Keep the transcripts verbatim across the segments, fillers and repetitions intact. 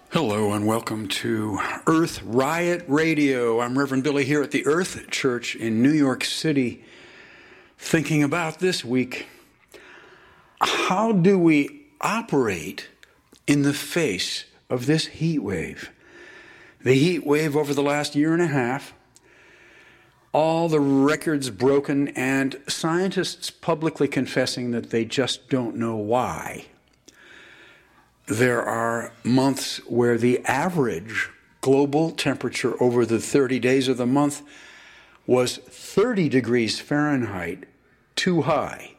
Hello and welcome to Earth Riot Radio. I'm Reverend Billy here at the Earth Church in New York City, thinking about this week. How do we operate in the face of this heat wave? The heat wave over the last year and a half, all the records broken, and scientists publicly confessing that they just don't know why. There are months where the average global temperature over the thirty days of the month was thirty degrees Fahrenheit too high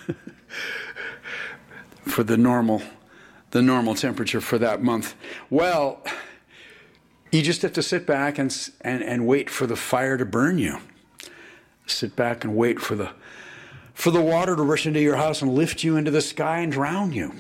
for the normal, the normal temperature for that month. Well, you just have to sit back and, and, and wait for the fire to burn you. Sit back and wait for the, for the water to rush into your house and lift you into the sky and drown you.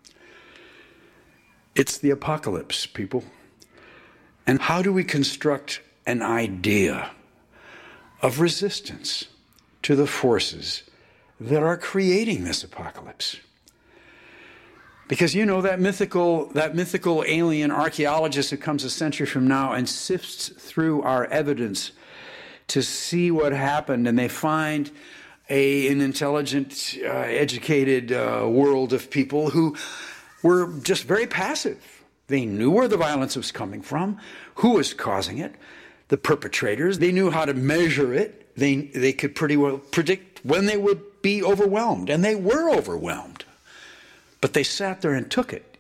It's the apocalypse, people. And how do we construct an idea of resistance to the forces that are creating this apocalypse? Because, you know, that mythical, that mythical alien archaeologist who comes a century from now and sifts through our evidence to see what happened, and they find a, an intelligent, uh, educated uh, world of people who were just very passive. They knew where the violence was coming from, who was causing it, the perpetrators. They knew how to measure it. They, they could pretty well predict when they would be overwhelmed, and they were overwhelmed. But they sat there and took it.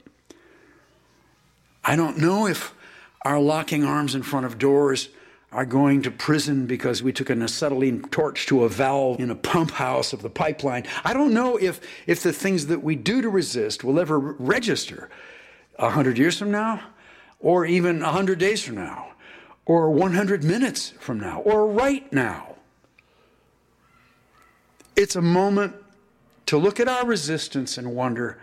I don't know if our locking arms in front of doors are going to prison because we took an acetylene torch to a valve in a pump house of the pipeline. I don't know if, if the things that we do to resist will ever register a hundred years from now, or even a hundred days from now, or one hundred minutes from now, or right now. It's a moment to look at our resistance and wonder,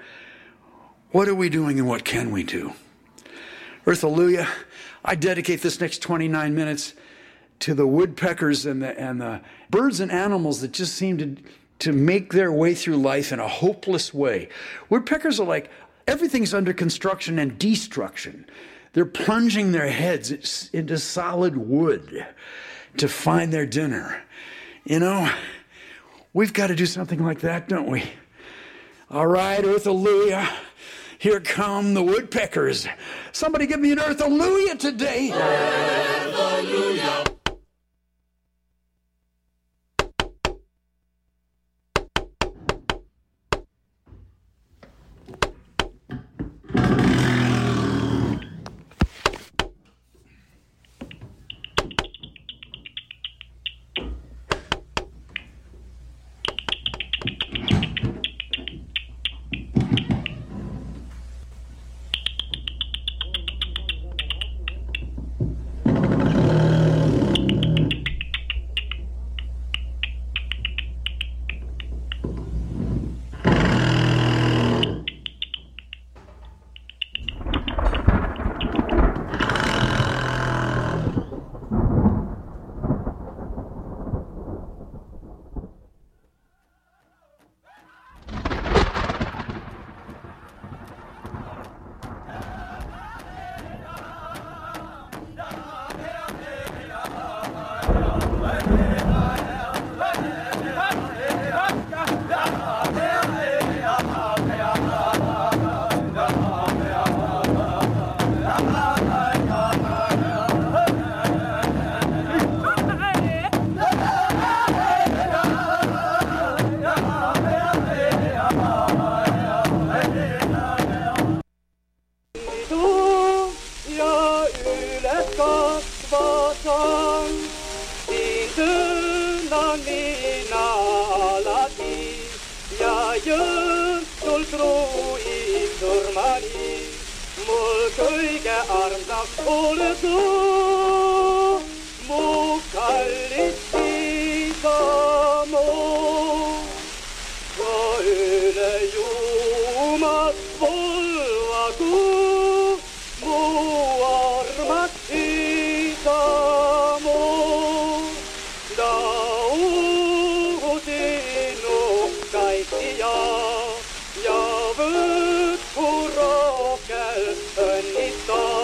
what are we doing and what can we do? Earth-alleluia. I dedicate this next twenty-nine minutes to the woodpeckers and the, and the birds and animals that just seem to, to make their way through life in a hopeless way. Woodpeckers are like, everything's under construction and destruction. They're plunging their heads into solid wood to find their dinner. You know, we've got to do something like that, don't we? All right, Earth-alleluia. Here come the woodpeckers. Somebody give me an Earth-alleluia today. Earth-alleluia. Ja, jag vet på rakel en i dag.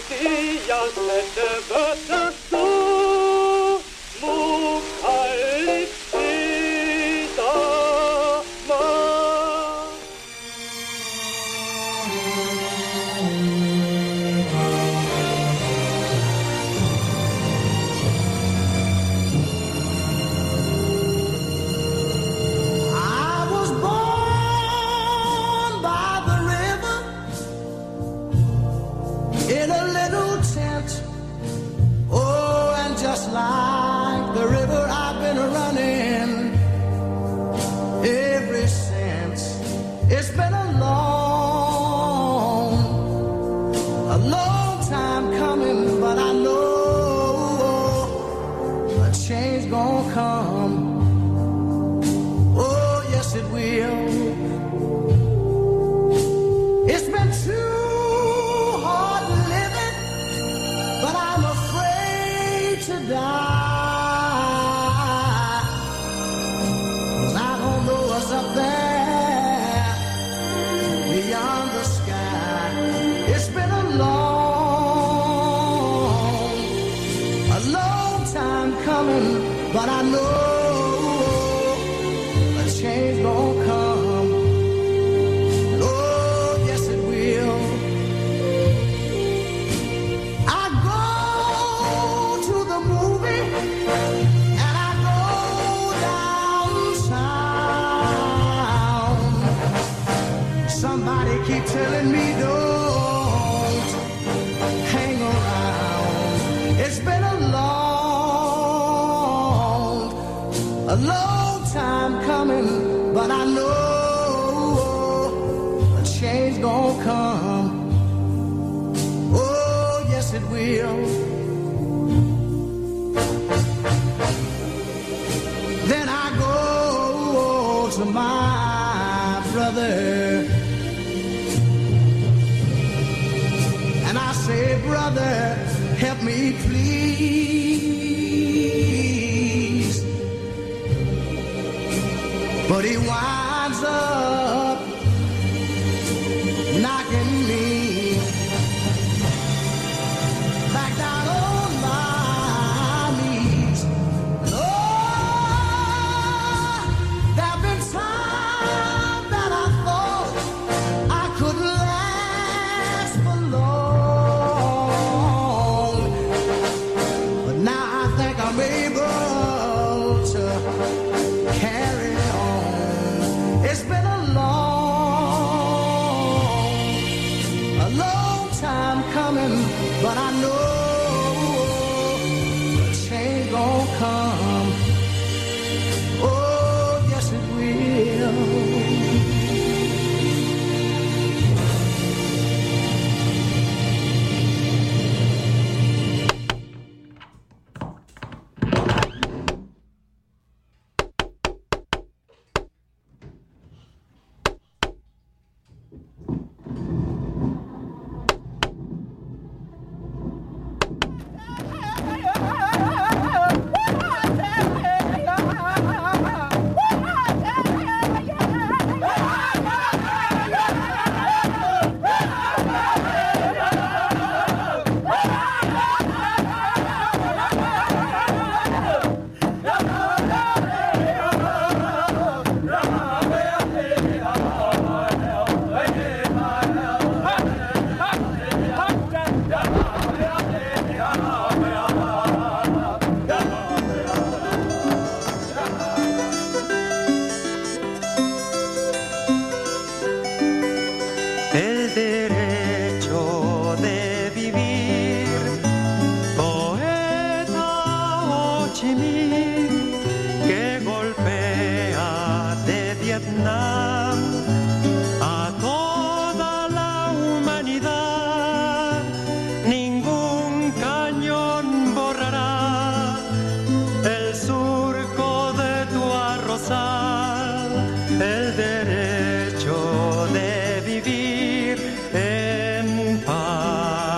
el derecho de vivir en paz.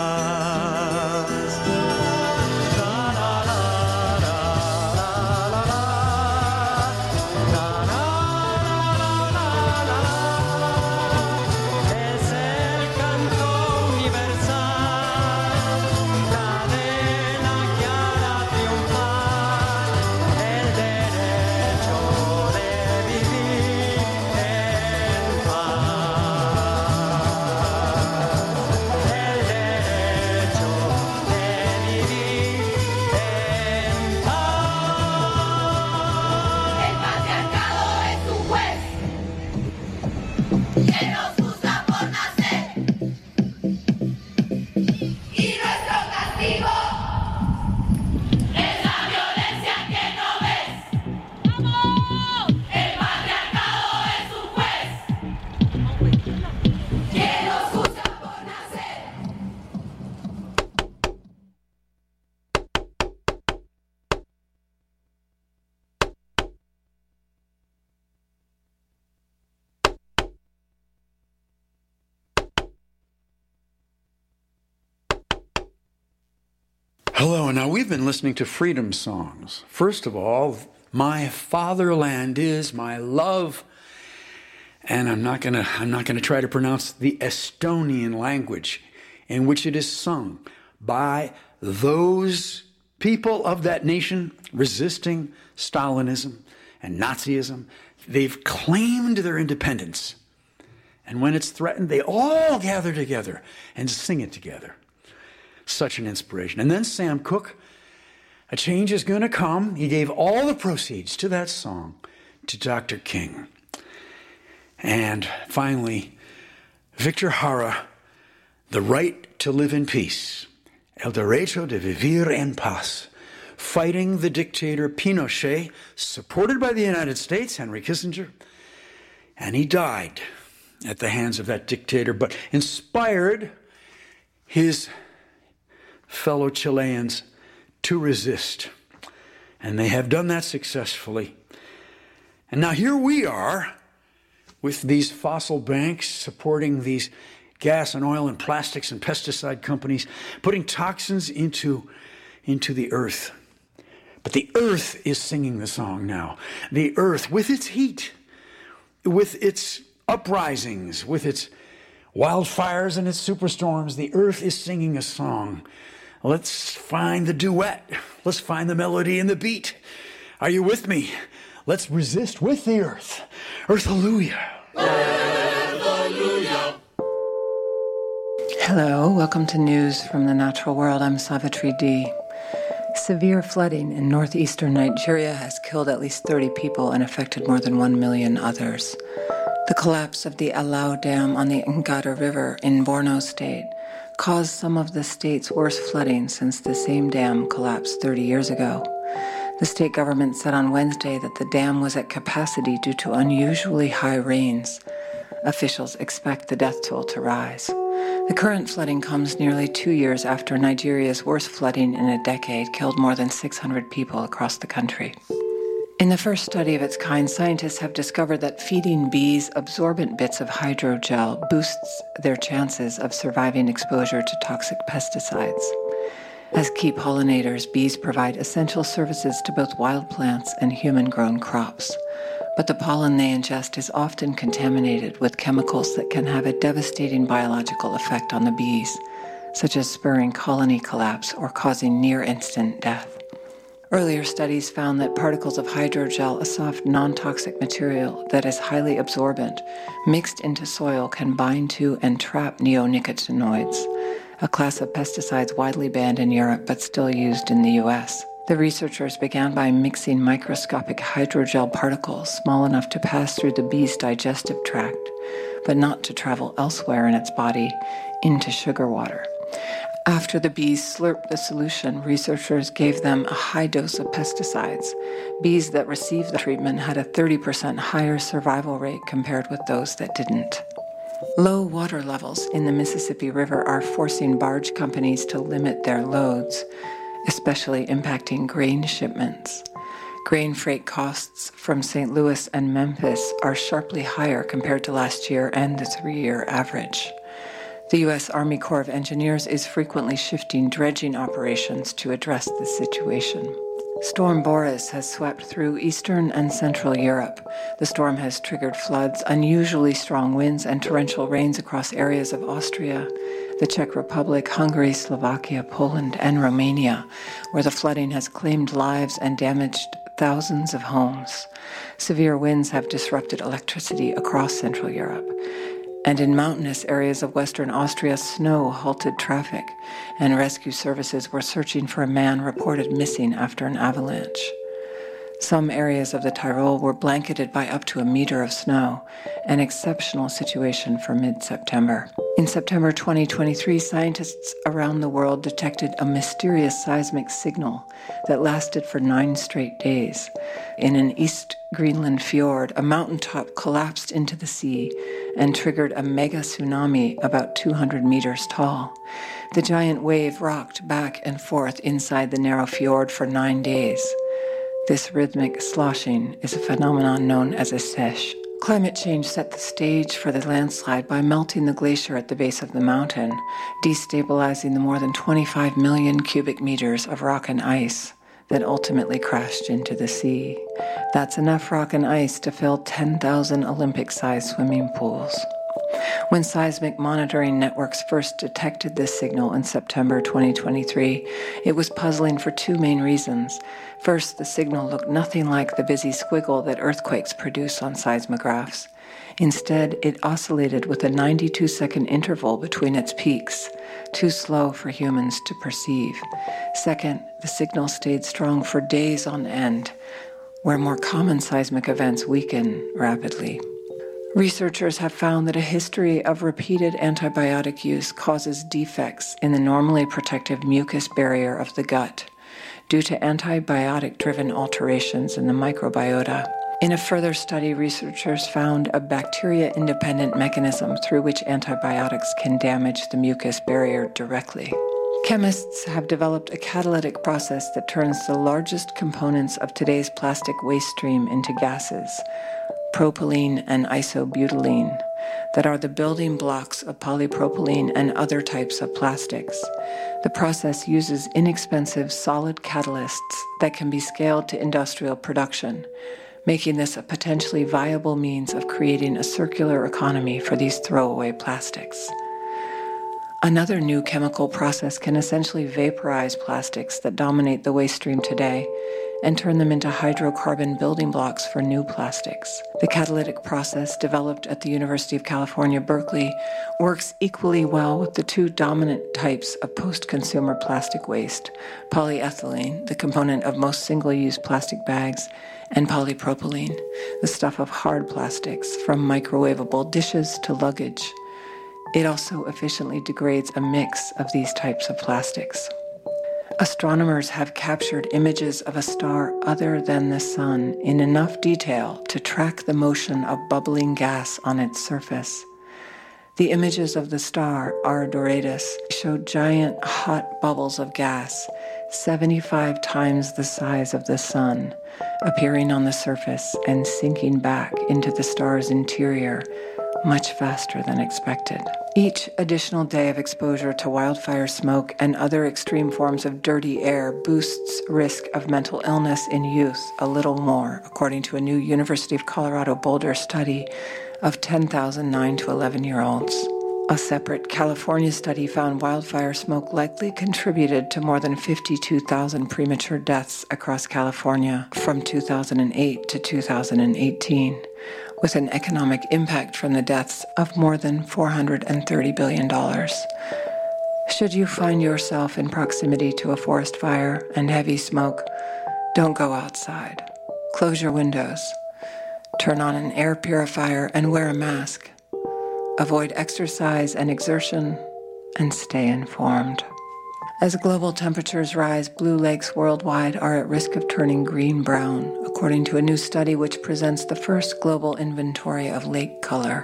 Hello, and now we've been listening to freedom songs. First of all, My Fatherland Is My Love. And I'm not gonna I'm not gonna try to pronounce the Estonian language in which it is sung by those people of that nation resisting Stalinism and Nazism. They've claimed their independence. And when it's threatened, they all gather together and sing it together. Such an inspiration. And then Sam Cooke, a change is going to come. He gave all the proceeds to that song to Doctor King. And finally, Victor Jara, The Right to Live in Peace, El Derecho de Vivir en Paz, fighting the dictator Pinochet, supported by the United States, Henry Kissinger. And he died at the hands of that dictator, but inspired his fellow Chileans to resist. And they have done that successfully. And now here we are with these fossil banks supporting these gas and oil and plastics and pesticide companies, putting toxins into, into the earth. But the earth is singing the song now. The earth, with its heat, with its uprisings, with its wildfires and its superstorms, the earth is singing a song. Let's find the duet. Let's find the melody and the beat. Are you with me? Let's resist with the earth. Earth-alleluia. Earth-alleluia. Hello, welcome to News from the Natural World. I'm Savitri D. Severe flooding in northeastern Nigeria has killed at least thirty people and affected more than one million others. The collapse of the Alau Dam on the Ngada River in Borno State caused some of the state's worst flooding since the same dam collapsed thirty years ago. The state government said on Wednesday that the dam was at capacity due to unusually high rains. Officials expect the death toll to rise. The current flooding comes nearly two years after Nigeria's worst flooding in a decade killed more than six hundred people across the country. In the first study of its kind, scientists have discovered that feeding bees absorbent bits of hydrogel boosts their chances of surviving exposure to toxic pesticides. As key pollinators, bees provide essential services to both wild plants and human-grown crops. But the pollen they ingest is often contaminated with chemicals that can have a devastating biological effect on the bees, such as spurring colony collapse or causing near-instant death. Earlier studies found that particles of hydrogel, a soft, non-toxic material that is highly absorbent, mixed into soil can bind to and trap neonicotinoids, a class of pesticides widely banned in Europe but still used in the U S. The researchers began by mixing microscopic hydrogel particles small enough to pass through the bee's digestive tract, but not to travel elsewhere in its body into sugar water. After the bees slurped the solution, researchers gave them a high dose of pesticides. Bees that received the treatment had a thirty percent higher survival rate compared with those that didn't. Low water levels in the Mississippi River are forcing barge companies to limit their loads, especially impacting grain shipments. Grain freight costs from Saint Louis and Memphis are sharply higher compared to last year and the three-year average. The U S Army Corps of Engineers is frequently shifting dredging operations to address this situation. Storm Boris has swept through eastern and central Europe. The storm has triggered floods, unusually strong winds, and torrential rains across areas of Austria, the Czech Republic, Hungary, Slovakia, Poland, and Romania, where the flooding has claimed lives and damaged thousands of homes. Severe winds have disrupted electricity across Central Europe. And in mountainous areas of western Austria, snow halted traffic, and rescue services were searching for a man reported missing after an avalanche. Some areas of the Tyrol were blanketed by up to a meter of snow, an exceptional situation for mid-September. In September twenty twenty-three, scientists around the world detected a mysterious seismic signal that lasted for nine straight days. In an East Greenland fjord, a mountaintop collapsed into the sea and triggered a mega tsunami about two hundred meters tall. The giant wave rocked back and forth inside the narrow fjord for nine days. This rhythmic sloshing is a phenomenon known as a sesh, Climate change set the stage for the landslide by melting the glacier at the base of the mountain, destabilizing the more than twenty-five million cubic meters of rock and ice that ultimately crashed into the sea. That's enough rock and ice to fill ten thousand Olympic-sized swimming pools. When seismic monitoring networks first detected this signal in September twenty twenty-three, it was puzzling for two main reasons. First, the signal looked nothing like the busy squiggle that earthquakes produce on seismographs. Instead, it oscillated with a ninety-two second interval between its peaks, too slow for humans to perceive. Second, the signal stayed strong for days on end, where more common seismic events weaken rapidly. Researchers have found that a history of repeated antibiotic use causes defects in the normally protective mucus barrier of the gut due to antibiotic-driven alterations in the microbiota. In a further study, researchers found a bacteria-independent mechanism through which antibiotics can damage the mucus barrier directly. Chemists have developed a catalytic process that turns the largest components of today's plastic waste stream into gases, propylene and isobutylene, that are the building blocks of polypropylene and other types of plastics. The process uses inexpensive solid catalysts that can be scaled to industrial production, making this a potentially viable means of creating a circular economy for these throwaway plastics. Another new chemical process can essentially vaporize plastics that dominate the waste stream today and turn them into hydrocarbon building blocks for new plastics. The catalytic process, developed at the University of California, Berkeley, works equally well with the two dominant types of post-consumer plastic waste: polyethylene, the component of most single-use plastic bags, and polypropylene, the stuff of hard plastics, from microwavable dishes to luggage. It also efficiently degrades a mix of these types of plastics. Astronomers have captured images of a star other than the sun in enough detail to track the motion of bubbling gas on its surface. The images of the star, R Doradus, showed giant hot bubbles of gas, seventy-five times the size of the sun, appearing on the surface and sinking back into the star's interior much faster than expected. Each additional day of exposure to wildfire smoke and other extreme forms of dirty air boosts risk of mental illness in youth a little more, according to a new University of Colorado Boulder study of ten thousand nine to eleven-year-olds. A separate California study found wildfire smoke likely contributed to more than fifty-two thousand premature deaths across California from two thousand eight to two thousand eighteen, with an economic impact from the deaths of more than four hundred thirty billion dollars. Should you find yourself in proximity to a forest fire and heavy smoke, don't go outside. Close your windows. Turn on an air purifier and wear a mask. Avoid exercise and exertion, and stay informed. As global temperatures rise, blue lakes worldwide are at risk of turning green-brown, according to a new study which presents the first global inventory of lake color.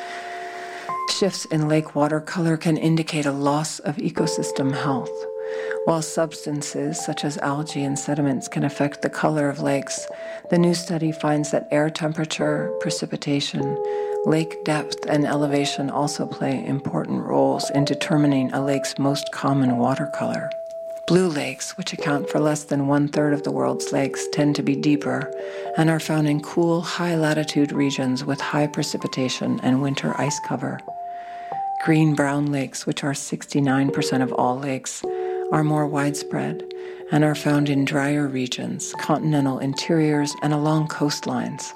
Shifts in lake water color can indicate a loss of ecosystem health. While substances such as algae and sediments can affect the color of lakes, the new study finds that air temperature, precipitation, lake depth, and elevation also play important roles in determining a lake's most common water color. Blue lakes, which account for less than one-third of the world's lakes, tend to be deeper and are found in cool, high-latitude regions with high precipitation and winter ice cover. Green-brown lakes, which are sixty-nine percent of all lakes, are more widespread and are found in drier regions, continental interiors, and along coastlines.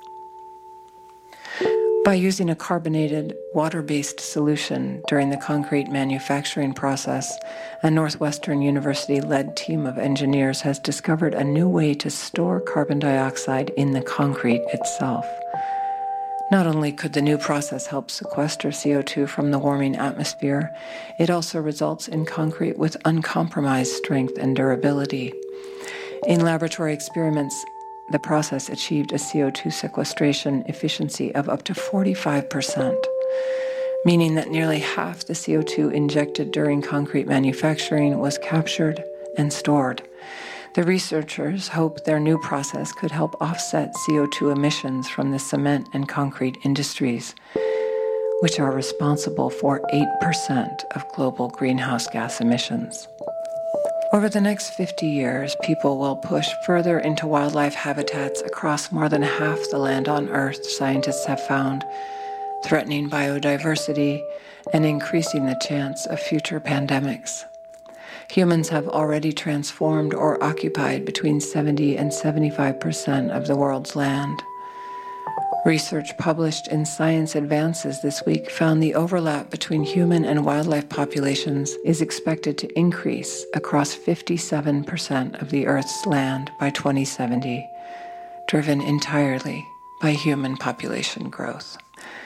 By using a carbonated, water-based solution during the concrete manufacturing process, a Northwestern University-led team of engineers has discovered a new way to store carbon dioxide in the concrete itself. Not only could the new process help sequester C O two from the warming atmosphere, it also results in concrete with uncompromised strength and durability. In laboratory experiments, the process achieved a C O two sequestration efficiency of up to forty-five percent, meaning that nearly half the C O two injected during concrete manufacturing was captured and stored. The researchers hope their new process could help offset C O two emissions from the cement and concrete industries, which are responsible for eight percent of global greenhouse gas emissions. Over the next fifty years, people will push further into wildlife habitats across more than half the land on Earth, scientists have found, threatening biodiversity and increasing the chance of future pandemics. Humans have already transformed or occupied between seventy and seventy-five percent of the world's land. Research published in Science Advances this week found the overlap between human and wildlife populations is expected to increase across fifty-seven percent of the Earth's land by twenty seventy, driven entirely by human population growth.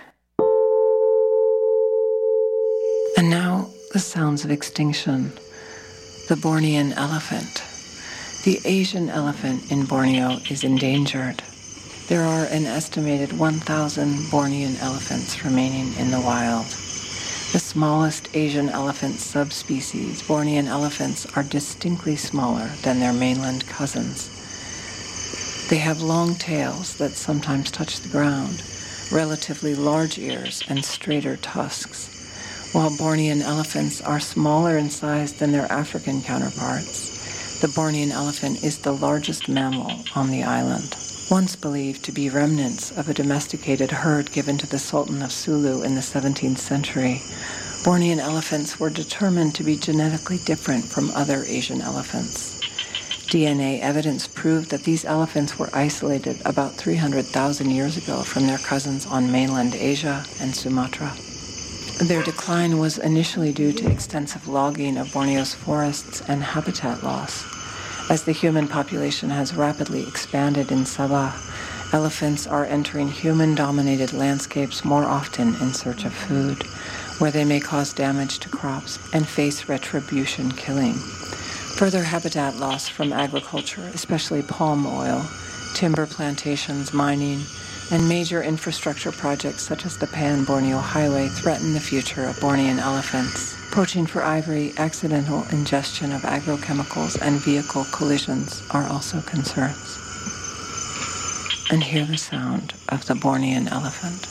And now, the sounds of extinction. The Bornean elephant. The Asian elephant in Borneo is endangered. There are an estimated one thousand Bornean elephants remaining in the wild. The smallest Asian elephant subspecies, Bornean elephants, are distinctly smaller than their mainland cousins. They have long tails that sometimes touch the ground, relatively large ears, and straighter tusks. While Bornean elephants are smaller in size than their African counterparts, the Bornean elephant is the largest mammal on the island. Once believed to be remnants of a domesticated herd given to the Sultan of Sulu in the seventeenth century, Bornean elephants were determined to be genetically different from other Asian elephants. D N A evidence proved that these elephants were isolated about three hundred thousand years ago from their cousins on mainland Asia and Sumatra. Their decline was initially due to extensive logging of Borneo's forests and habitat loss. As the human population has rapidly expanded in Sabah, elephants are entering human-dominated landscapes more often in search of food, where they may cause damage to crops and face retribution killing. Further habitat loss from agriculture, especially palm oil, timber plantations, mining, and major infrastructure projects such as the Pan-Borneo Highway threaten the future of Bornean elephants. Poaching for ivory, accidental ingestion of agrochemicals, and vehicle collisions are also concerns. And hear the sound of the Bornean elephant.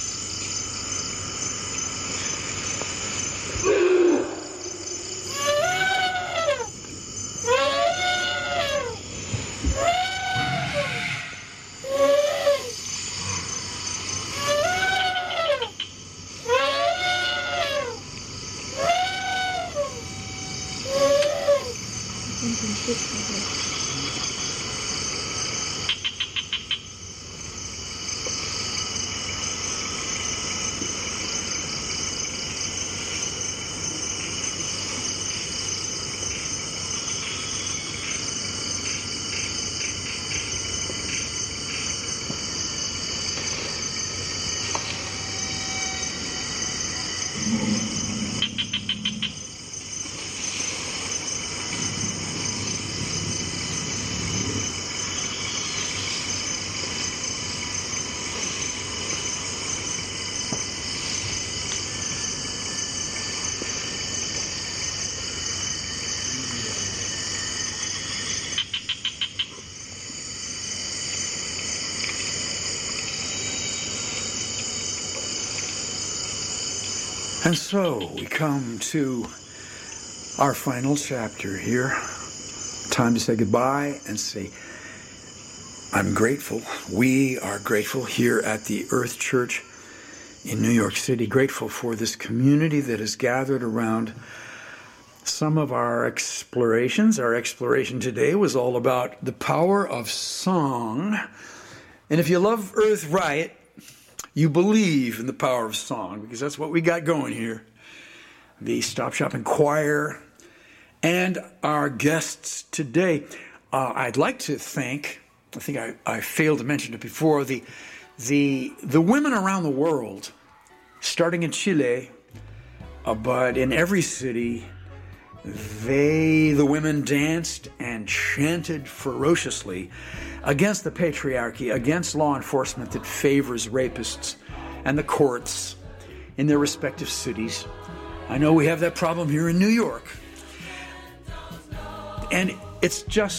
And so we come to our final chapter here. Time to say goodbye and say, I'm grateful. We are grateful here at the Earth Church in New York City, grateful for this community that has gathered around some of our explorations. Our exploration today was all about the power of song. And if you love Earth Riot, you believe in the power of song, because that's what we got going here. The Stop Shopping Choir and our guests today. Uh, I'd like to thank, I think I, I failed to mention it before, the, the, the women around the world, starting in Chile, uh, but in every city, they, the women, danced and chanted ferociously against the patriarchy, against law enforcement that favors rapists and the courts in their respective cities. I know we have that problem here in New York. And it's just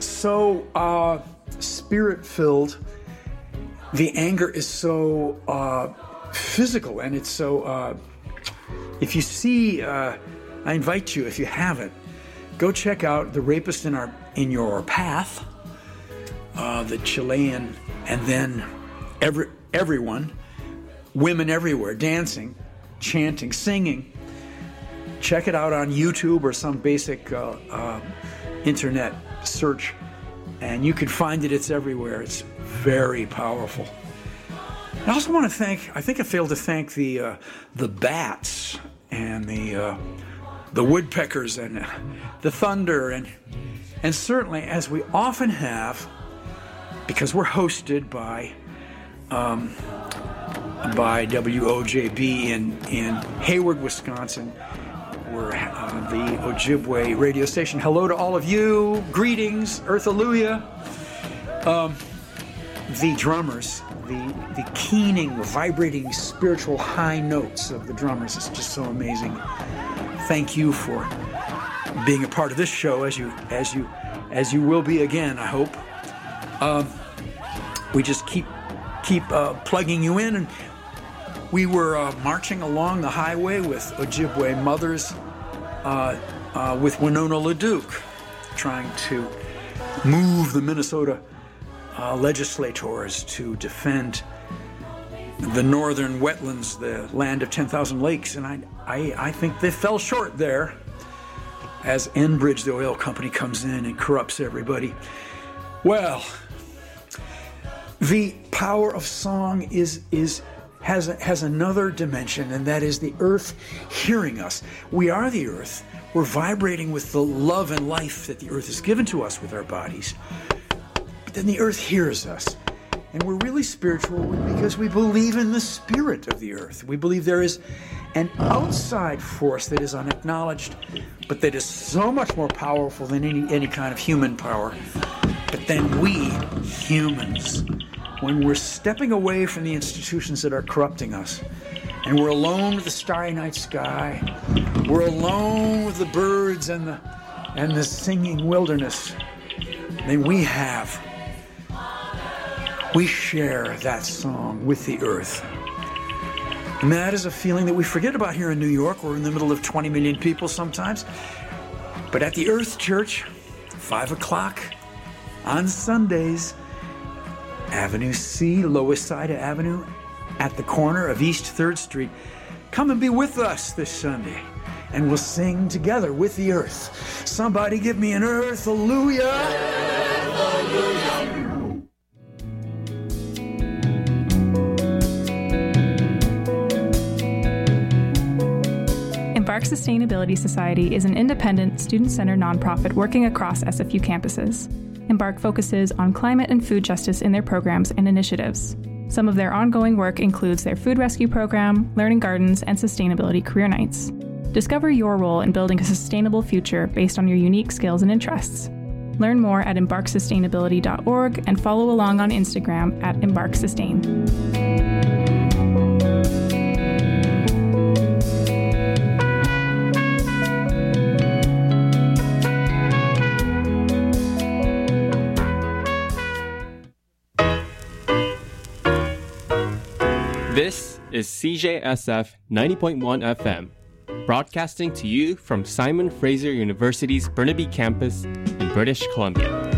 so uh, spirit-filled. The anger is so uh, physical, and it's so... Uh, if you see... Uh, I invite you, if you haven't, go check out The Rapist in Our in Your Path, uh, the Chilean, and then every everyone, women everywhere, dancing, chanting, singing. Check it out on YouTube or some basic uh, uh, internet search, and you can find it. It's everywhere. It's very powerful. I also want to thank, I think I failed to thank the uh, the bats and the uh, the woodpeckers and uh, the thunder, and and certainly, as we often have, because we're hosted by um, by W O J B in, in Hayward, Wisconsin. We're uh, the Ojibwe radio station. Hello to all of you. Greetings. Earthaluia. Um, the drummers, the, the keening, vibrating, spiritual high notes of the drummers is just so amazing. Thank you for being a part of this show, as you as you as you will be again, I hope. Um, we just keep keep uh, plugging you in, and we were uh, marching along the highway with Ojibwe mothers, uh, uh, with Winona LaDuke, trying to move the Minnesota uh, legislators to defend the northern wetlands, the land of ten thousand lakes, and I, I, I think they fell short there as Enbridge, the oil company, comes in and corrupts everybody. Well, the power of song is is has has another dimension, and that is the earth hearing us. We are the earth. We're vibrating with the love and life that the earth has given to us with our bodies. But then the earth hears us. And we're really spiritual because we believe in the spirit of the earth. We believe there is an outside force that is unacknowledged, but that is so much more powerful than any, any kind of human power. But then we, humans, when we're stepping away from the institutions that are corrupting us, and we're alone with the starry night sky, we're alone with the birds and the and the singing wilderness, then we have, we share that song with the earth. And that is a feeling that we forget about here in New York. We're in the middle of twenty million people sometimes. But at the Earth Church, five o'clock on Sundays, Avenue C, Lower Side Avenue, at the corner of East third Street. Come and be with us this Sunday, and we'll sing together with the earth. Somebody give me an earth-alleluia. Earth-alleluia. Embark Sustainability Society is an independent, student-centered nonprofit working across S F U campuses. Embark focuses on climate and food justice in their programs and initiatives. Some of their ongoing work includes their food rescue program, learning gardens, and sustainability career nights. Discover your role in building a sustainable future based on your unique skills and interests. Learn more at embark sustainability dot org and follow along on Instagram at embark sustain. This is C J S F ninety point one F M, broadcasting to you from Simon Fraser University's Burnaby campus in British Columbia.